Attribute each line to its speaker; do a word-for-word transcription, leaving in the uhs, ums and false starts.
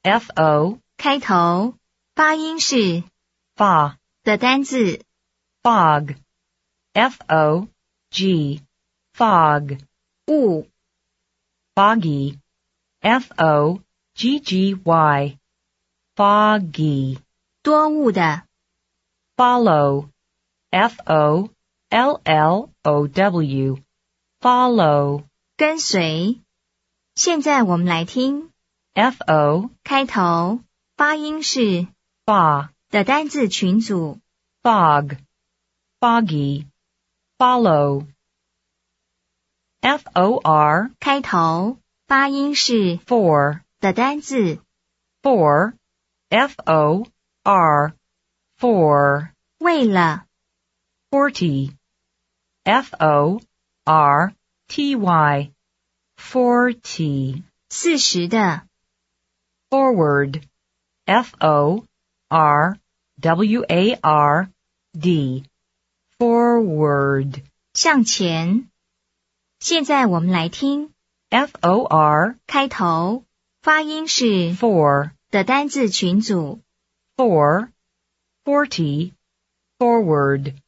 Speaker 1: F O
Speaker 2: 开头发音是
Speaker 1: fa
Speaker 2: 的单字
Speaker 1: fog F O G fog
Speaker 2: 雾
Speaker 1: foggy F O G G Y foggy
Speaker 2: 多雾的
Speaker 1: follow F O L L O W follow
Speaker 2: 跟随。现在我们来听
Speaker 1: F O
Speaker 2: 开头发音是
Speaker 1: fa
Speaker 2: 的单字群组
Speaker 1: fog foggy follow F O R
Speaker 2: 开头发音是
Speaker 1: for
Speaker 2: 的单字
Speaker 1: for F O R for
Speaker 2: 为了
Speaker 1: forty F O R T Y forty
Speaker 2: 四十的
Speaker 1: forward F O R W A R D forward
Speaker 2: 向前。现在我们来听
Speaker 1: F O R
Speaker 2: 开头发音是
Speaker 1: for
Speaker 2: 的单字群组
Speaker 1: for forty forward